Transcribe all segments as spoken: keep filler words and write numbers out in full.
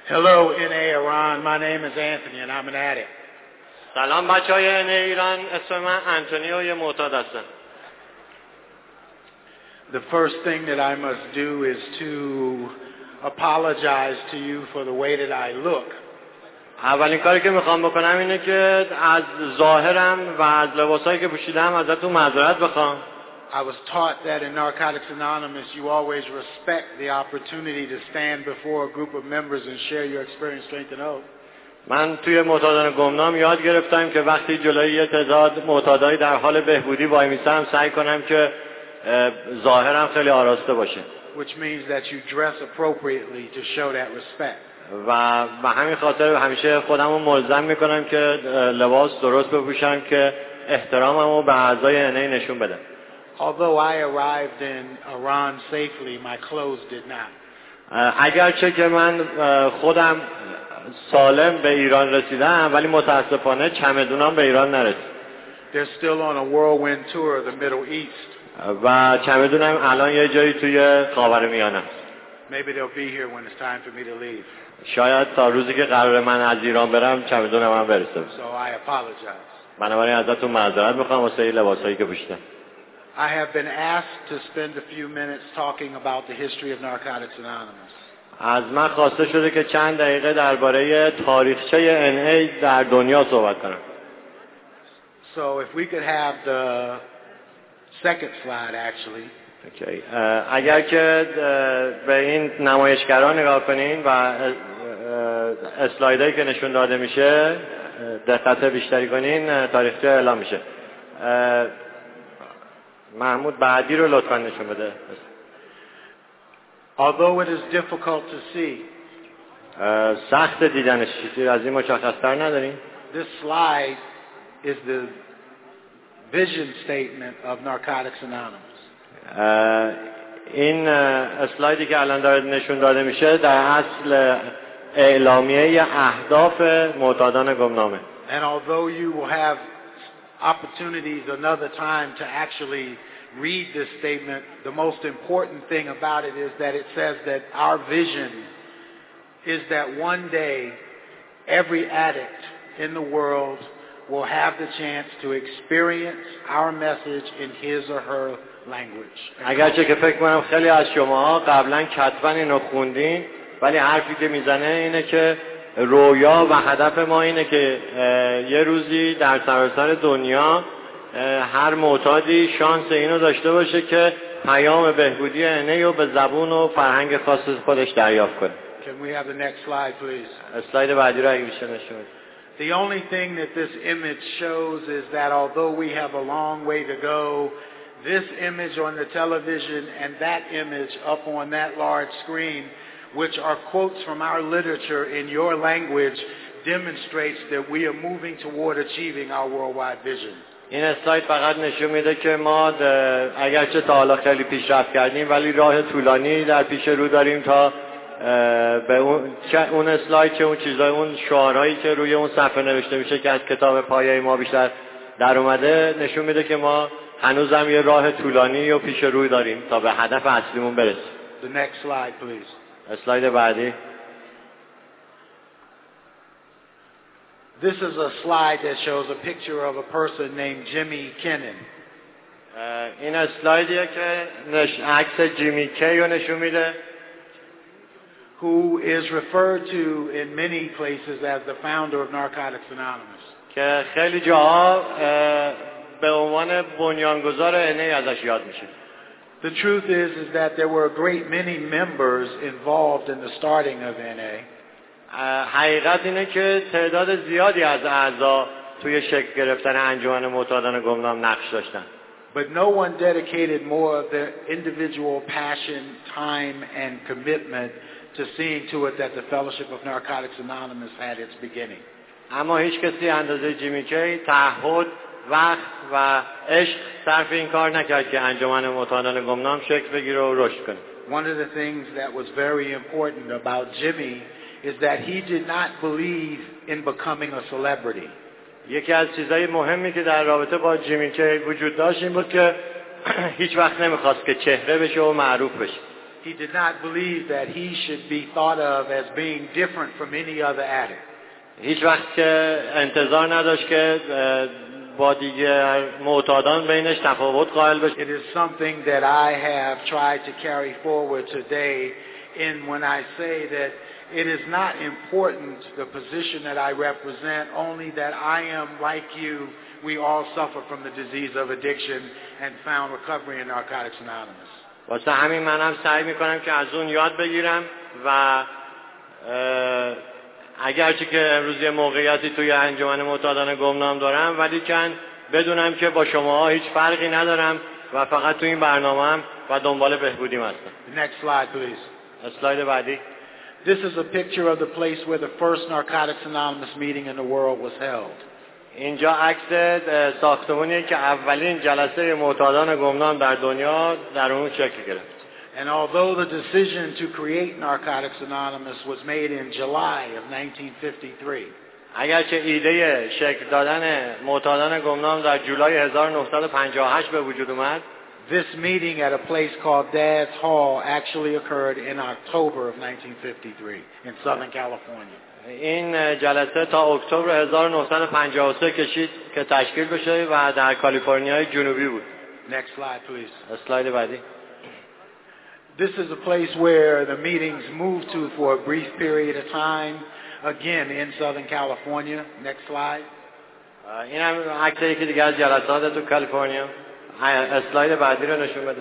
Hello, N A Iran. My name is Anthony and I'm an addict. سلام بچهای ان ای ایران، اسم من انتونیو، یه معتاد هستم. The first thing that I must do is to apologize to you for the way that I look. اولین کاری که میخوام بکنم اینه که از ظاهرم و از لباسایی که پوشیدم ازتون معذرت بخوام. I was taught that in Narcotics Anonymous you always respect the opportunity to stand before a group of members and share your experience, strength and hope. من توی معتادان گمنام یاد گرفتم که وقتی جلوی یه تعداد معتادایی در حال بهبودی وای میستم سعی کنم که ظاهرم خیلی آراسته باشه. Which means that you dress appropriately to show that respect. و به همین خاطر همیشه خودمو ملزم میکنم که لباس درست بپوشم که احتراممو به اعضای ان ای نشون بدم. Although I arrived in Iran safely, my clothes did not. اگرچه که من خودم سالم به ایران رسیدم ولی متاسفانه چمدونام به ایران نرسید. They're still on a whirlwind tour of the Middle East. و چمدونم الان یه جایی توی خاورمیانه است. Maybe they'll be here when it's time for me to leave. شاید تا روزی که قرار من از ایران برم چمدونم هم برسه. So I apologize. بنابراین ازتون معذرت میخوام واسه این لباسایی که پوشیدم. I have been asked to spend a few minutes talking about the history of Narcotics Anonymous. از من خواسته شده که چند دقیقه درباره تاریخچه ان ای در دنیا صحبت کنم. So if we could have the second slide actually. Okay. اگر که به این نمایشگرا نگاه کنین و اسلایدایی که نشون داده میشه دقت بیشتری کنین تاریخچه اعلام میشه. محمود بعدی رو لطفا نشون بده. Although it is difficult to see. سخت دیدنش، چیزی از این مشخص‌تر نداریم. This slide is the vision statement of Narcotics Anonymous. این اسلایدی که الان داره نشون داده میشه در اصل اعلامیه اهداف معتادان گمنامه. And although you will have opportunities another time to actually read this statement, the most important thing about it is that it says that our vision is that one day every addict in the world will have the chance to experience our message in his or her language. اگرچه که فکر کنم خیلی از شماها قبلا کتبا اینو خوندین ولی حرفی که میزنه اینه که رویا و هدف ما اینه که یه روزی در سراسر دنیا هر معتادی شانس اینو داشته باشه که پیام بهبودی ان ای رو به زبون و فرهنگ خاص خودش دریافت کنه. Can we have the next slide please? اسلاید بعدی رو اگه بشه نشون بده. The only thing that this image shows is that although we have a long way to go, this image on the television and that image up on that large screen, which are quotes from our literature in your language, demonstrates that we are moving toward achieving our worldwide vision. این اسلاید فقط نشون میده که ما اگرچه تا حالا خیلی پیشرفت کردیم ولی راه طولانی در پیش رو داریم تا به اون چه اون اسلاید چه اون چیزای اون شعارهایی که روی اون صفحه نوشته میشه که از کتاب پایه ما بیشتر در اومده نشون میده که ما هنوزم یه راه طولانی و پیش رو داریم تا به هدف اصلیمون برسیم. The next slide please. اسلاید بعدی. This is a slide that shows a picture of a person named Jimmy Kennan. این اسلایدیه که نش... عکس جیمی کی رو نشون میده. Who is referred to in many places as the founder of Narcotics Anonymous. که خیلی جاها به عنوان بنیانگذار ان ای ازش یاد میشه. The truth is is that there were a great many members involved in the starting of ان ای. حقیقت اینه که تعداد زیادی از اعضا توی شکل گرفتن انجمن معتادان گمنام نقش داشتن. But no one dedicated more of their individual passion, time and commitment to seeing to it that the Fellowship of Narcotics Anonymous had its beginning. اما هیچ کسی اندازه جیمی کی تعهد، وقت و عشق صرف این کار نکرد که انجمن معتادان گمنام شکل بگیره و رشد کنه. One of the things that was very important about Jimmy is that he did not believe in becoming a celebrity. یکی از چیزهای مهمی که در رابطه با جیمی کی وجود داشت این بود که هیچ وقت نمیخواست که چهره بشه و معروف بشه. He did not believe that he should be thought of as being different from any other addict. هیچ وقت که انتظار نداشت که با دیگر معتادان بینش تفاوت قائل بشه. It is something that I have tried to carry forward today in when I say that it is not important the position that I represent, only that I am like you. We all suffer from the disease of addiction and found recovery in Narcotics Anonymous. واسه همین منم سعی میکنم که از اون یاد بگیرم و اگرچه که امروز یه موقعیتی توی انجمن معتادان گمنام دارم ولی کن بدونم که با شما هیچ فرقی ندارم و فقط تو این برنامه‌ام و دنبال بهبودیم هستم. Next slide, please. اسلاید بعدی. This is a picture of the place where the first Narcotics Anonymous meeting in the world was held. اینجا عکس ساختمونیه که اولین جلسه معتادان گمنام در دنیا در اون شکل گرفت. And although the decision to create Narcotics Anonymous was made in July of nineteen fifty-three. اگرچه ایده شکل دادن معتادان گمنام در جولای هزار و نهصد و پنجاه و هشت به وجود اومد. This meeting at a place called Dad's Hall actually occurred in October of nineteen fifty-three in Southern California. این جلسه تا اکتبر هزار و نهصد و پنجاه و سه کشید که تشکیل بشه و در کالیفرنیای جنوبی بود. Next slide, please. اسلاید بعدی. This is a place where the meetings moved to for a brief period of time, again in Southern California. Next slide. این هم عکس یکی دیگه از جلسات تو کالیفرنیا. اسلاید بعدی رو نشون بده.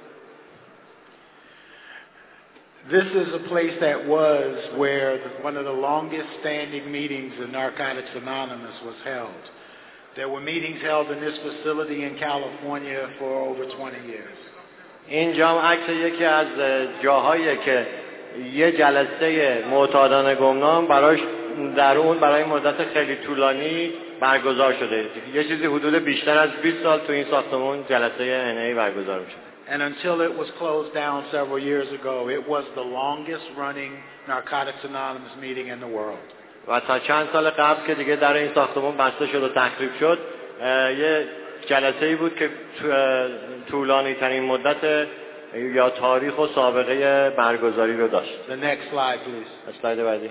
This is a place that was where the, one of the longest standing meetings of Narcotics Anonymous was held. There were meetings held in this facility in California for over twenty years. اینجا عکس یکی از جاهایی که یه جلسه معتادان گمنام براش در اون برای مدت خیلی طولانی برگزار شده. یه چیزی حدود بیشتر از بیست سال تو این ساختمون جلسه ان ای برگزار میشه. And until it was closed down several years ago, it was the longest running Narcotics Anonymous meeting in the world. و تا چند سال قبل که دیگه در این ساختمون بسته شد و تخریب شد، یه جلسه‌ای بود که طولانی ترین مدت یا تاریخ و سابقه برگزاری رو داشت. The next slide, please. اسلاید بعدی.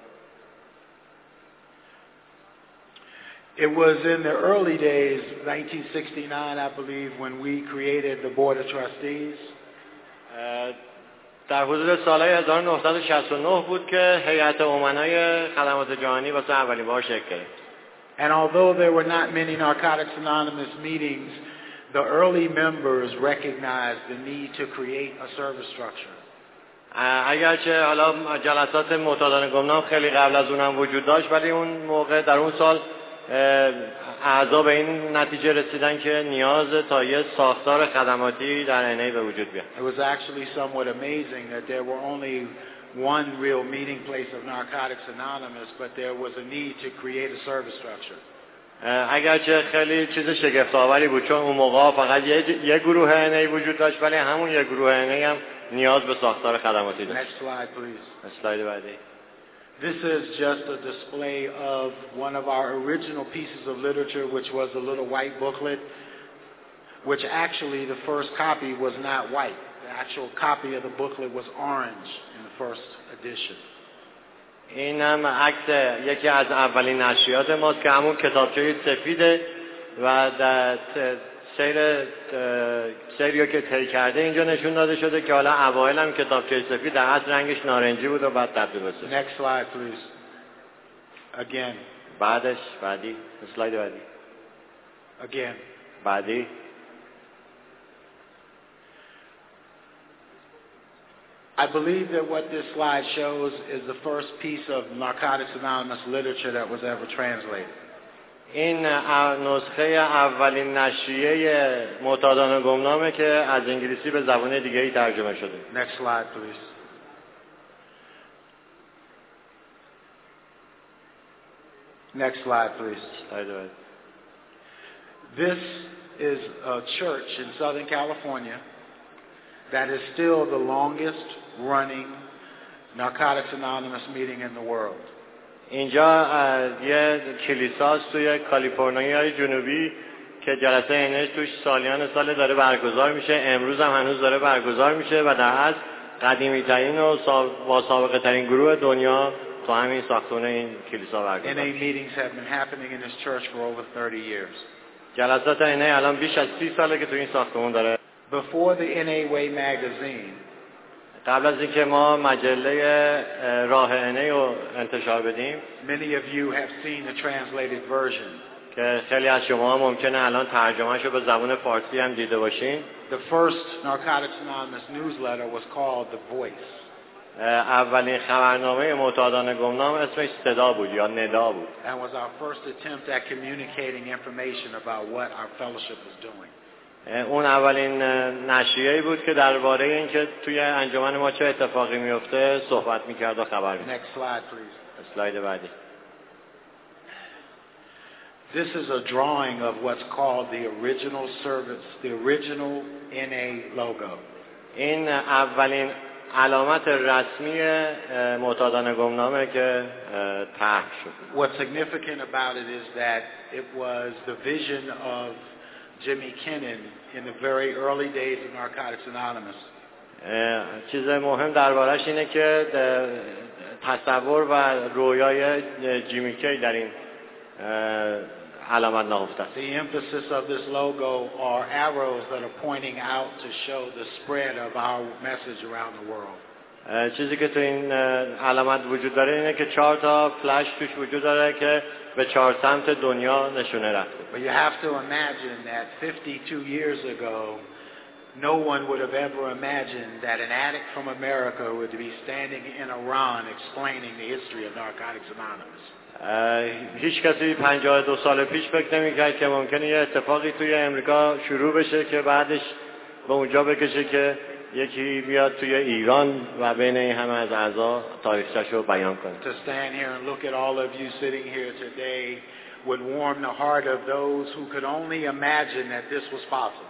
It was in the early days, nineteen sixty-nine, I believe, when we created the Board of Trustees. در حدود سالهای هزار و نهصد و شصت و نه بود که هیئت امنای خدمات جهانی واسه اولین بار شکل گرفت. And although there were not many Narcotics Anonymous meetings, the early members recognized the need to create a service structure. اگرچه حالا جلسات معتادان گمنام خیلی قبل از اونم وجود داشت ولی اون موقع در اون سال اعضا به این نتیجه رسیدن که نیاز تا یه ساختار خدماتی در ان ای به وجود بیاد. It was actually somewhat amazing that there were only one real meeting place of Narcotics Anonymous, but there was a need to create a service structure. اگرچه خیلی چیز شگفت آوری بود چون اون موقع فقط یه, یه گروه ان ای وجود داشت ولی همون یه گروه ان ای هم نیاز به ساختار خدماتی داشت. Next slide, please. اسلاید بعدی. This is just a display of one of our original pieces of literature, which was a little white booklet, which actually the first copy was not white. The actual copy of the booklet was orange in the first edition. این هم عکس یکی از اولین نشریات ماست که همون کتابچه سفیده و در سیر سریو که طی کرده اینجا نشون داده شده که حالا اوایل هم کتابچه سفید در اصل رنگش نارنجی بود و بعد تبدیل به سفید. Next slide, please. Again. بعدش بعدی اسلاید بعدی. Again. بعدی. I believe that what this slide shows is the first piece of Narcotics Anonymous literature that was ever translated. این نسخه اولین نشریه معتادان گمنامه که از انگلیسی به زبان دیگه‌ای ترجمه شده. Next slide, please. Next slide, please. This is a church in Southern California that is still the longest running Narcotics Anonymous meeting in the world. اینجا یه کلیساست توی کالیفرنیای جنوبی که جلسه انش توش سالیان سال داره برگزار میشه. امروز هم هنوز داره برگزار میشه و در اصل قدیمی ترین و با سابقه ترین گروه دنیا تو همین ساختمان این کلیسا برگزار N A meetings have been happening in this church for over thirty years. جلسات ان ای الان بیش از سی ساله که تو این ساختمان داره. Before the N A Way magazine, قبل از اینکه ما مجله راه ان ای رو انتشار بدیم، many of you have seen the translated version. که خیلی از شما ممکنه الان ترجمه‌شو به زبان فارسی هم دیده باشین. The first Narcotics Anonymous newsletter was called The Voice. اولین خبرنامه معتادان گمنام اسمش صدا بود یا ندا بود. And was our first attempt at communicating information about what our fellowship was doing. اون اولین نشریه‌ای بود که درباره اینکه توی انجمن ما چه اتفاقی میفته صحبت می‌کرد و خبر می‌داد. Next slide, please. اسلاید بعدی. This is a drawing of what's called the original service, the original N A logo. این اولین علامت رسمی معتادان گمنامه که طرح شد. What's significant about it is that it was the vision of Jimmy Kennan in the very early days of Narcotics Anonymous. چیز مهم دربارش اینه که تصور و رویای جیمی کی در این علامت نهفته است. The emphasis of this logo are arrows that are pointing out to show the spread of our message around the world. چیزی که تو این علامت وجود داره اینه که چهار تا فلش توش وجود داره که به چهار سمت دنیا نشونه رفته. But you have to imagine that fifty-two years ago, no one would have ever imagined that an addict from America would be standing in Iran explaining the history of Narcotics Anonymous. هیچ کسی پنجاه و دو سال پیش فکر نمی‌کرد که ممکنه یه اتفاقی توی امریکا شروع بشه که بعدش به اونجا بکشه که یکی بیاد توی ایران و بین این همه از اعضا تاریخچه‌شو بیان کنه. To stand here and look at all of you sitting here today would warm the heart of those who could only imagine that this was possible.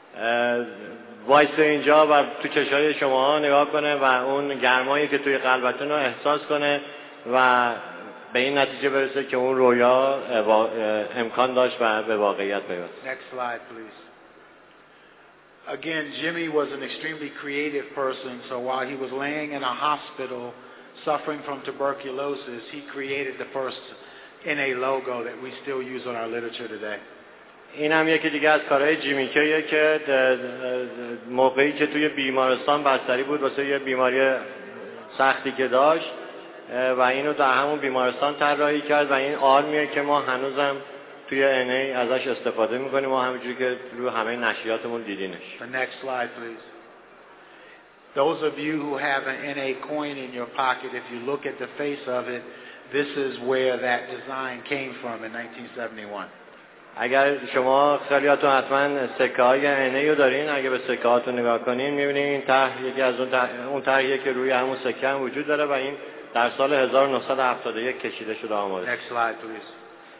وایس اینجا و تو چشای شماها نگاه کنه و اون گرمایی که توی قلبتون رو احساس کنه و به این نتیجه برسه که اون رویا امکان داشت و به واقعیت پیوست. Next slide, please. Again, Jimmy was an extremely creative person, so while he was laying in a hospital suffering from tuberculosis, he created the first N A logo that we still use on our literature today. این هم یکی دیگه از کارهای جیمی کیه که موقعی که توی بیمارستان بستری بود واسه یه بیماری سختی که داشت و اینو در همون بیمارستان طراحی کرد و این آرمیه که ما هنوزم توی ان ای ازش استفاده میکنیم و همونجوری که رو همه نشریاتمون دیدینش. The next slide, please. Those of you who have an N A coin in your pocket, if you look at the face of it, this is where that design came from in nineteen seventy-one. اگر شما خیلیاتون حتما سکه های ان ای رو دارین، اگه به سکه هاتون نگاه کنین میبینین این طرح یکی از اون طرح اون طرحیه که روی همون سکه هم وجود داره و این در سال هزار و نهصد و هفتاد و یک کشیده شده آماده. Next slide, please.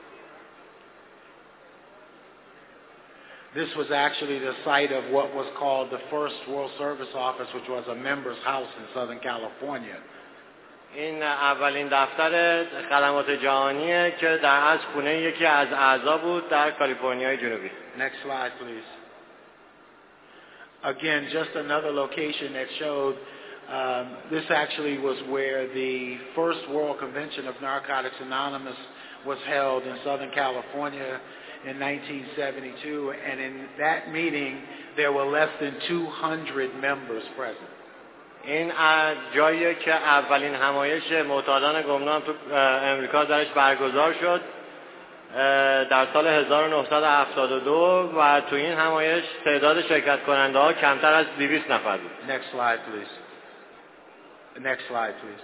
This was actually the site of what was called the first World Service Office, which was a member's house in Southern California. این اولین دفتر خدمات جهانیه که در از خونه یکی از اعضا بود در کالیفرنیای جنوبی. Next slide, please. Again, just another location that showed um, this actually was where the first World Convention of Narcotics Anonymous was held in Southern California in nineteen seventy-two, and in that meeting there were less than two hundred members present. این جاییه که اولین همایش معتادان گمنام تو امریکا درش برگزار شد در سال هزار و نهصد و هفتاد و دو و تو این همایش تعداد شرکت کننده ها کمتر از دویست نفر بود. Next slide, please. Next slide, please.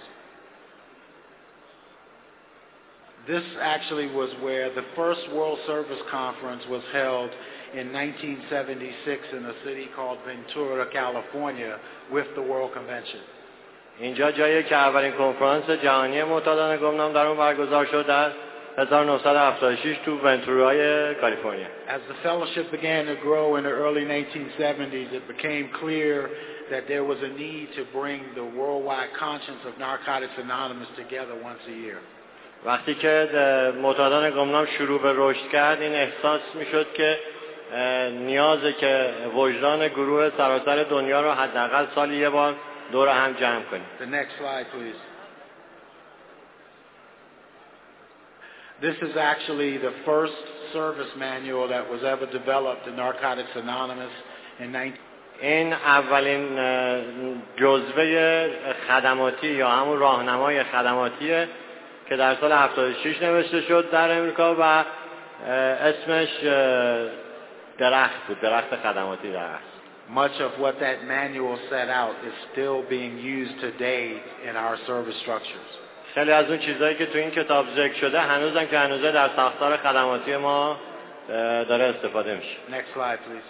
This actually was where the first World Service Conference was held in nineteen seventy-six in a city called Ventura, California, with the World Convention. اینجا جاییه که اولین کنفرانس جهانی معتادان گمنام در اون برگزار شد در هزار و نهصد و هفتاد و شش تو ونتورای کالیفرنیا. As the fellowship began to grow in the early nineteen seventies, it became clear that there was a need to bring the worldwide conscience of Narcotics Anonymous together once a year. وقتی که معتادان گمنام شروع به رشد کرد این احساس میشد که نیازه که وجدان گروه سراسر دنیا رو حداقل سالی یه بار دور هم جمع کنیم. The next slide, please. This is actually the first service manual that was ever developed in Narcotics Anonymous in nineteen این اولین جزوه خدماتی یا همون راهنمای خدماتیه که در سال هفتاد و شش نوشته شد در امریکا و اسمش درخت بود، درخت خدماتی در اصل. Much of what that manual set out is still being used today in our service structures. خیلی از اون چیزایی که تو این کتاب ذکر شده هنوزم که هنوزه در ساختار خدماتی ما داره استفاده میشه. Next slide, please.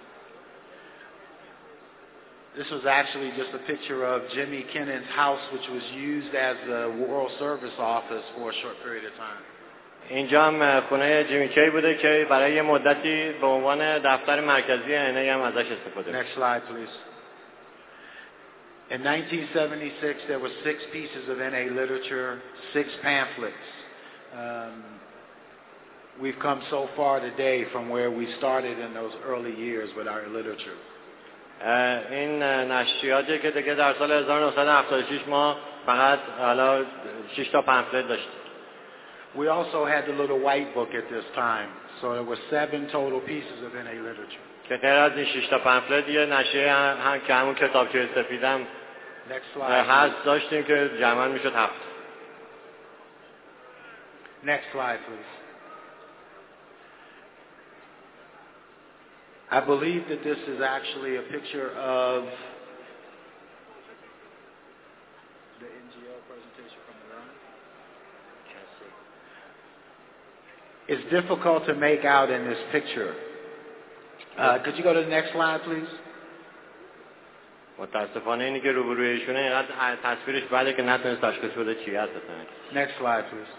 This was actually just a picture of Jimmy Kennan's house, which was used as the World Service Office for a short period of time. اینجا هم خونه جیمی کی بوده که برای یه مدتی به عنوان دفتر مرکزی ان ای هم ازش استفاده میشه. Next slide, please. In nineteen seventy-six, there were six pieces of N A literature, six pamphlets. Um, we've come so far today from where we started in those early years with our literature. این نشریاتی که دیگه در سال هزار و نهصد و هفتاد و شش ما فقط حالا شش تا پمفلت داشتیم. We also had the little white book at this time, so there were seven total pieces of N A literature. که غیر از این شش تا پمفلت یه نشریه هم که همون کتابچه سفیدم هست داشتیم که جمعاً میشد هفت. Next slide, please. I believe that this is actually a picture of the N G O presentation from Iran. It's difficult to make out in this picture. Uh, could you go to the next slide, please? متاسفانه اینی که روبرویشونه اینقدر تصویرش بده که نتونست تشخیص بده چی هست. Next slide, please.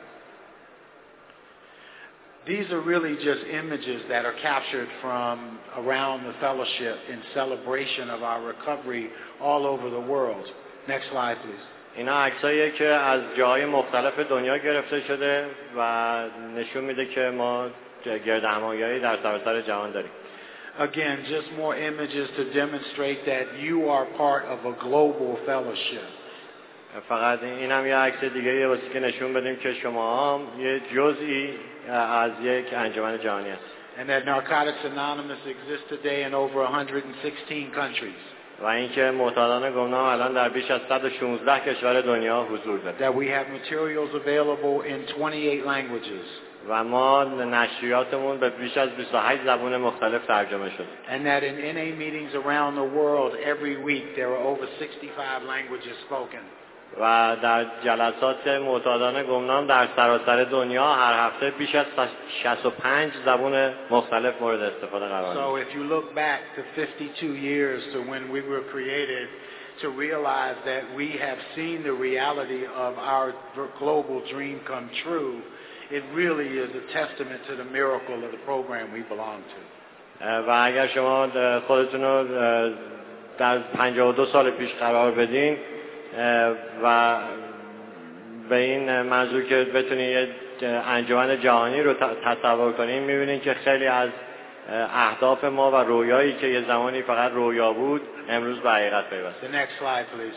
These are really just images that are captured from around the fellowship in celebration of our recovery all over the world. Next slide, please. اینا عکساییه که از جاهای مختلف دنیا گرفته شده و نشون میده که ما گردهمایی‌هایی در سراسر جهان داریم. Again, just more images to demonstrate that you are part of a global fellowship. فقط این هم یه عکس دیگه یه واسه که نشون بدیم که شما هم یه جزئی از یک انجمن جهانی هست. And that Narcotics Anonymous exists today in over one hundred sixteen countries. و اینکه معتادان گمنام الان در بیش از صد و شانزده کشور دنیا حضور داره. That we have materials available in twenty-eight languages. و ما نشریاتمون به بیش از بیست و هشت زبان مختلف ترجمه شده. And that in N A meetings around the world every week there are over sixty-five languages spoken. و در جلسات معتادان گمنام در سراسر دنیا هر هفته بیش از شصت و پنج زبان مختلف مورد استفاده قرار So if you look back to fifty-two years to when we were created, to realize that we have seen the reality of our global dream come true, it really is a testament to the miracle of the program we belong to. و اگر شما خودتون رو در پنجاه و دو سال پیش قرار بدین و به این موضوع که بتونید انجمن جهانی رو تصور کنین می‌بینین که خیلی از اهداف ما و رویایی که یه زمانی فقط رویا بود امروز به حقیقت پیوسته. The next slide, please.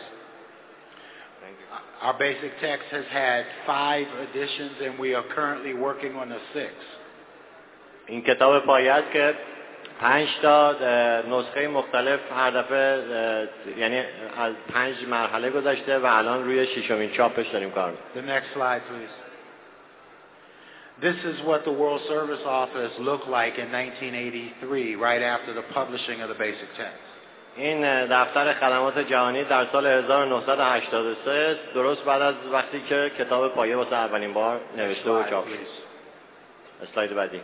Our basic text has had five editions and we are currently working on a sixth. این کتاب پایه که پنج تا نسخه مختلف هر دفعه یعنی از پنج مرحله گذشته و الان روی ششمین چاپش داریم کار می‌کنیم. The next slide, please. This is what the World Service Office looked like in nineteen eighty-three, right after the publishing of the basic text. این دفتر خدمات جهانی در سال هزار و نهصد و هشتاد و سه درست بعد از وقتی که کتاب پایه واسه اولین بار نوشته و چاپ شد. اسلاید بعدی.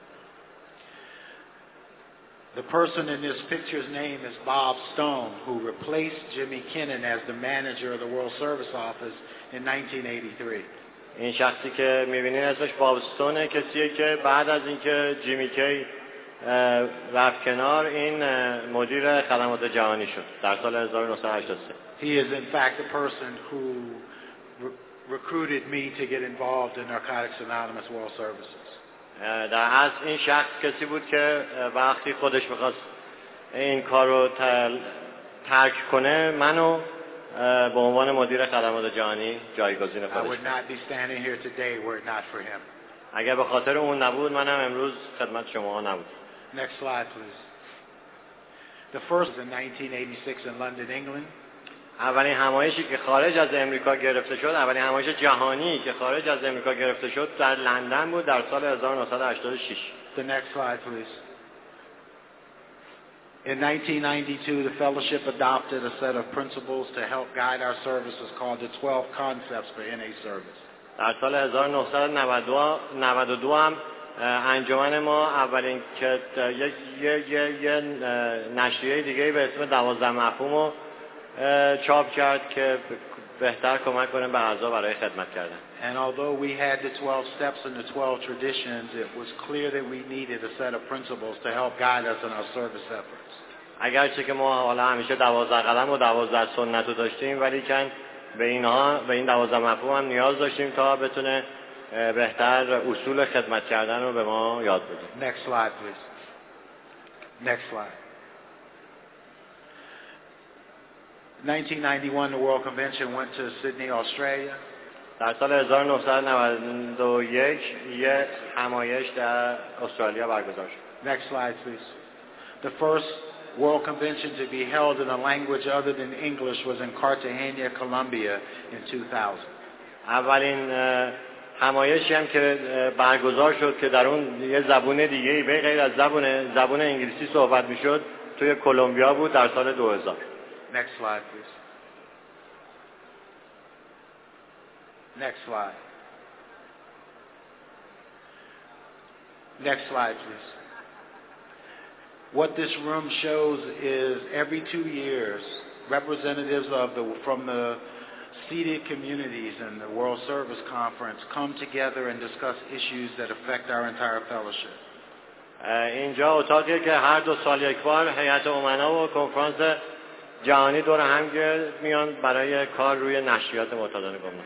The person in this picture's name is Bob Stone, who replaced Jimmy Kennan as the manager of the World Service Office in nineteen eighty-three. این شخصی که می‌بینید اسمش باب استونه، کسیه که بعد از اینکه جیمی کی رفت کنار این مدیر خدمات جهانی شد در سال هزار و نهصد و هشتاد و سه. He is in fact the person who re- recruited me to get involved in Narcotics Anonymous World Services. در اصل این شخص کسی بود که وقتی خودش می‌خواست این کار رو ترک کنه منو به عنوان مدیر خدمات جهانی جایگزین I خودش. would not be standing here today were it not for him. اگر به خاطر اون نبود منم امروز خدمت شما نبود. Next slide, please. The first was in nineteen eighty-six in London, England. اولین همایشی که خارج از امریکا گرفته شد، اولین همایش جهانی که خارج از امریکا گرفته شد در لندن بود در سال هزار و نهصد و هشتاد و شش. The next slide, please. In nineteen ninety-two, the fellowship adopted a set of principles to help guide our services called the twelve Concepts for N A Service. در سال هزار و نهصد و نود و دو هم انجمن ما اولین که یک یه یه یه نشریه دیگه به اسم دوازده مفهوم رو چاپ کرد که بهتر کمک کنه به اعضا برای خدمت کردن. And although we had the twelve steps and the twelve traditions, it was clear that we needed a set of principles to help guide us in our service efforts. اگرچه که ما حالا همیشه دوازده قدم و دوازده سنت رو داشتیم، ولی کن به اینها به این دوازده مفهوم هم نیاز داشتیم تا بتونه بهتر اصول خدمت کردن رو به ما یاد بده. Next slide, please. Next slide. nineteen ninety-one, the World Convention went to Sydney, Australia. در سال هزار و نهصد و نود و یک یک همایش در استرالیا برگزار شد. Next slide, please. The first World Convention to be held in a language other than English was in Cartagena, Colombia in two thousand. اولین همایشی هم که برگزار شد که در اون یه زبون دیگه‌ای به غیر از زبون زبون انگلیسی صحبت می‌شد توی کلمبیا بود در سال دو هزار. Next slide, please. Next slide. Next slide, please. What this room shows is every two years, representatives of the from the seated communities and the World Service Conference come together and discuss issues that affect our entire fellowship. اینجا اتاقیه که هر دو سال یک بار هیئت امنا و کنفرانس جهانی دور هم میان برای کار روی نشریات معتادان گمنام.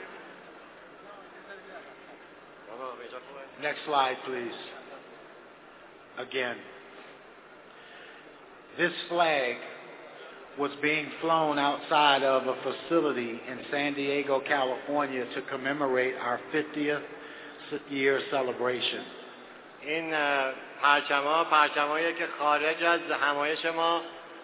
Next slide, please. Again. This flag was being flown outside of a facility in San Diego, California to commemorate our fiftieth year celebration. این پرچم‌ها پرچم‌هایی که خارج از همایش ما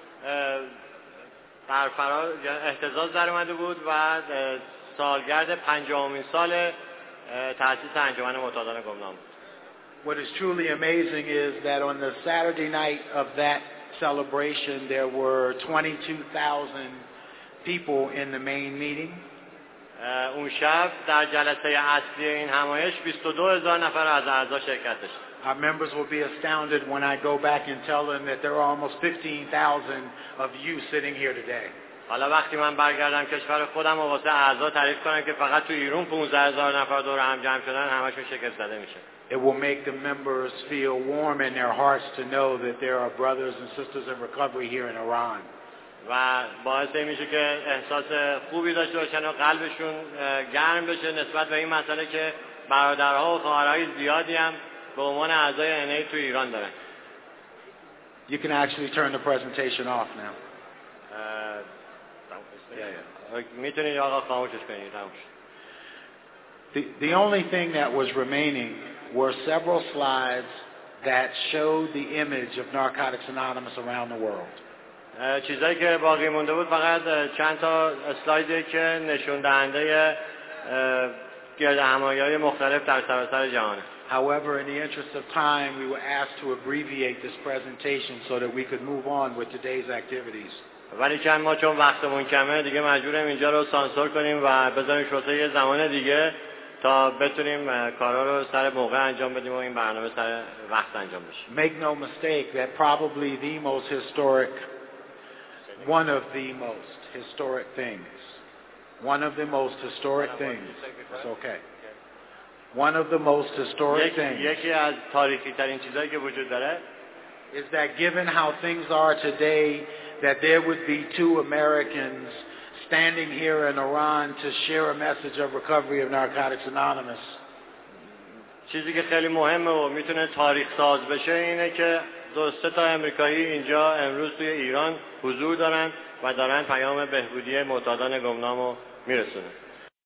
در فرا اهتزاز در اومده بود و سالگرد پنجاهمین سال تأسیس انجمن معتادان گمنام. What is truly amazing is that on the Saturday night of that celebration there were twenty-two thousand people in the main meeting. اون شب در جلسه اصلی این همایش بیست و دو هزار نفر از اعضا شرکت داشتند. Our members will be astounded when I go back and tell them that there are almost fifteen thousand of you sitting here today. حالا وقتی من برگردم کشور خودم و واسه اعضا تعریف کنم که فقط تو ایران پانزده هزار نفر دور هم جمع شدن، همشون شگفت زده میشه. It will make the members feel warm in their hearts to know that there are brothers and sisters in recovery here in Iran. و باعث میشه که احساس خوبی داشته باشن و قلبشون گرم بشه نسبت به این مسئله که برادرها و خواهرای زیادی هم به عنوان اعضای ان ای تو ایران دارن. You can actually turn the presentation off now. میتونید آقا خاموشش کنید. The the only thing that was remaining were several slides that showed the image of Narcotics Anonymous around the world. چیزایی که باقی مونده بود فقط چند تا اسلایدی که نشون دهنده گرد همایی‌های مختلف در سراسر جهانه. However, in the interest of time, we were asked to abbreviate this presentation so that we could move on with today's activities. ولی چند ما چون وقتمون کمه دیگه مجبوریم اینجا رو سانسور کنیم و بذاریم واسه یه زمان دیگه تا بتونیم کارا رو سر موقع انجام بدیم و این برنامه سر وقت انجام بشه. Make no mistake that probably the most historic, one of the most historic things, one of the most historic things, it's okay. One of the most historic things یکی از تاریخی ترین چیزایی که وجود داره is that given how things are today, that there would be two Americans standing here in Iran to share a message of recovery of Narcotics Anonymous. چیزی که خیلی مهمه و میتونه تاریخ ساز بشه اینه که دو سه تا امریکایی اینجا امروز توی ایران حضور دارن و دارن پیام بهبودی معتادان گمنامو میرسونن.